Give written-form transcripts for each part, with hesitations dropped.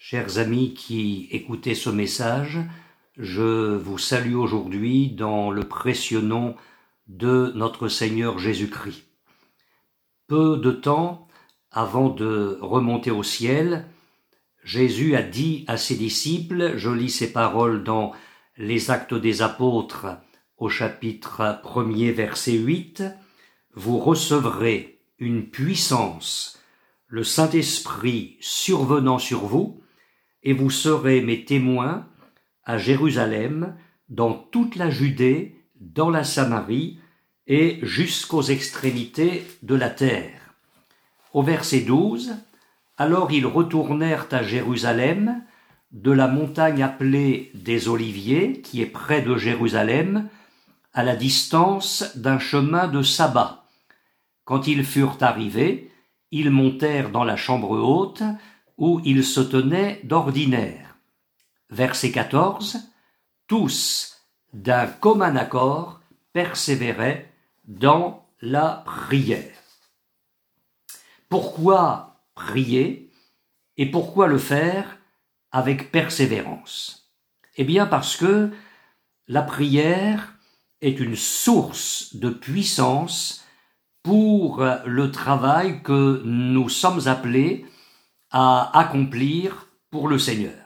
Chers amis qui écoutez ce message, je vous salue aujourd'hui dans le précieux nom de notre Seigneur Jésus-Christ. Peu de temps avant de remonter au ciel, Jésus a dit à ses disciples, je lis ces paroles dans les Actes des Apôtres au chapitre 1er verset 8, « Vous recevrez une puissance, le Saint-Esprit survenant sur vous, et vous serez mes témoins à Jérusalem, dans toute la Judée, dans la Samarie et jusqu'aux extrémités de la terre. » Au verset 12, « Alors ils retournèrent à Jérusalem, de la montagne appelée des Oliviers, qui est près de Jérusalem, à la distance d'un chemin de sabbat. Quand ils furent arrivés, ils montèrent dans la chambre haute, où ils se tenaient d'ordinaire. » Verset 14, « Tous, d'un commun accord, persévéraient dans la prière. » Pourquoi prier et pourquoi le faire avec persévérance? Eh bien parce que la prière est une source de puissance pour le travail que nous sommes appelés à accomplir pour le Seigneur.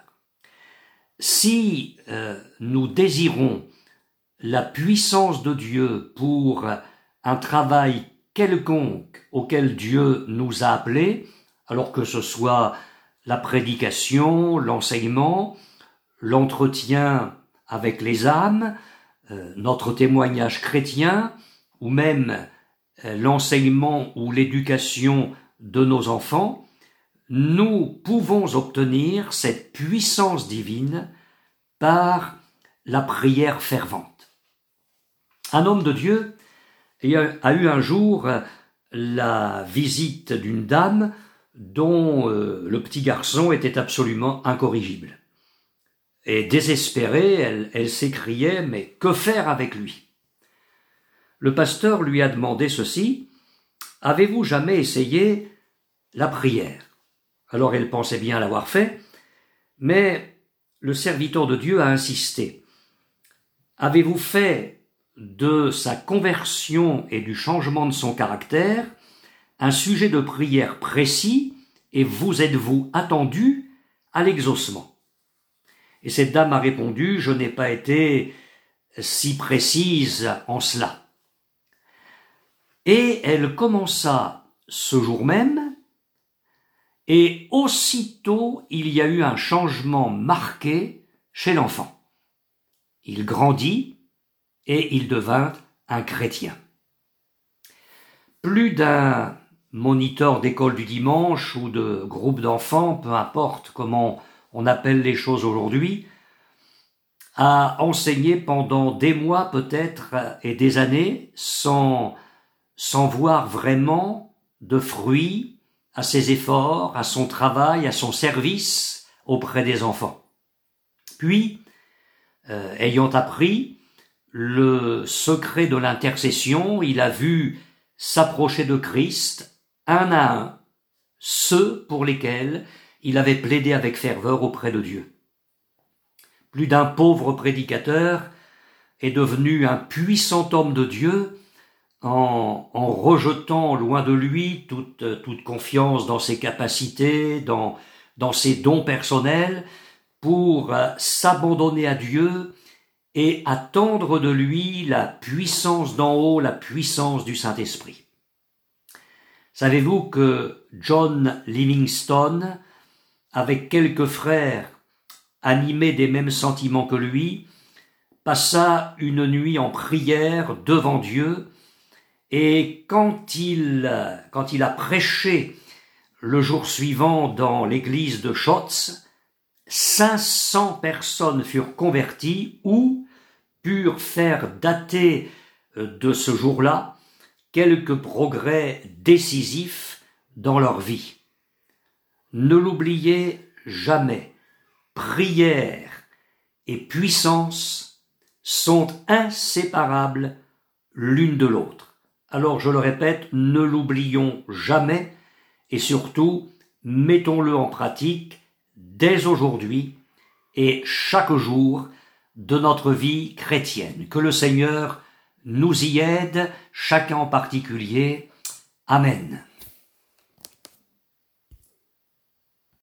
Si nous désirons la puissance de Dieu pour un travail quelconque auquel Dieu nous a appelés, alors que ce soit la prédication, l'enseignement, l'entretien avec les âmes, notre témoignage chrétien, ou même l'enseignement ou l'éducation de nos enfants, nous pouvons obtenir cette puissance divine par la prière fervente. Un homme de Dieu a eu un jour la visite d'une dame dont le petit garçon était absolument incorrigible. Et désespérée, elle s'écriait « Mais que faire avec lui ?» Le pasteur lui a demandé ceci « Avez-vous jamais essayé la prière ?» Alors elle pensait bien l'avoir fait, mais le serviteur de Dieu a insisté. « Avez-vous fait de sa conversion et du changement de son caractère un sujet de prière précis et vous êtes-vous attendu à l'exaucement ?» Et cette dame a répondu « Je n'ai pas été si précise en cela. » Et elle commença ce jour même, et aussitôt il y a eu un changement marqué chez l'enfant. Il grandit et il devint un chrétien. Plus d'un moniteur d'école du dimanche ou de groupe d'enfants, peu importe comment on appelle les choses aujourd'hui, a enseigné pendant des mois peut-être et des années sans voir vraiment de fruits à ses efforts, à son travail, à son service auprès des enfants. Puis, ayant appris le secret de l'intercession, il a vu s'approcher de Christ, un à un, ceux pour lesquels il avait plaidé avec ferveur auprès de Dieu. Plus d'un pauvre prédicateur est devenu un puissant homme de Dieu en rejetant loin de lui toute confiance dans ses capacités, dans ses dons personnels, pour s'abandonner à Dieu et attendre de lui la puissance d'en haut, la puissance du Saint-Esprit. Savez-vous que John Livingstone, avec quelques frères animés des mêmes sentiments que lui, passa une nuit en prière devant Dieu, et quand il a prêché le jour suivant dans l'église de Schotz, 500 personnes furent converties ou purent faire dater de ce jour-là quelques progrès décisifs dans leur vie. Ne l'oubliez jamais, prière et puissance sont inséparables l'une de l'autre. Alors je le répète, ne l'oublions jamais et surtout mettons-le en pratique dès aujourd'hui et chaque jour de notre vie chrétienne. Que le Seigneur nous y aide, chacun en particulier. Amen.